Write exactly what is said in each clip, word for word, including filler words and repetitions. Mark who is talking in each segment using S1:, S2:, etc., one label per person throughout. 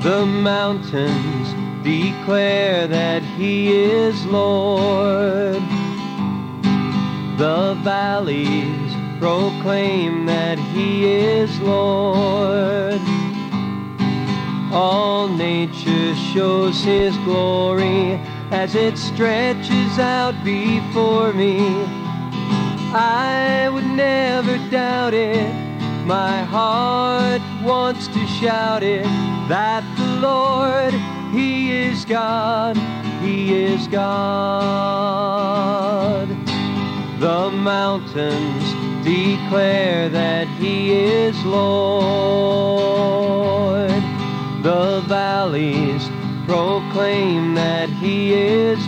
S1: The mountains declare that He is Lord. The valleys proclaim that He is Lord. All nature shows His glory as it stretches out before me. I would never doubt it. My heart wants to shout it, that the Lord, He is God, He is God. The mountains declare that He is Lord. The valleys proclaim that He is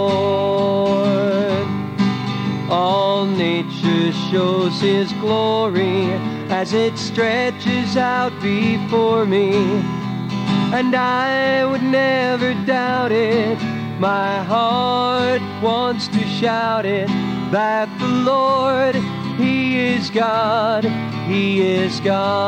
S1: Lord. All nature shows His glory as it stretches out before me. And I would never doubt it. My heart wants to shout it, that the Lord, He is God, He is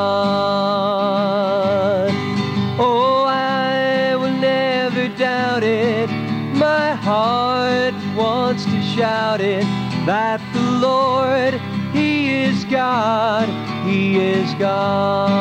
S1: God. Oh, I will never doubt it. My heart wants to shout it, that the Lord, He is God, He is God.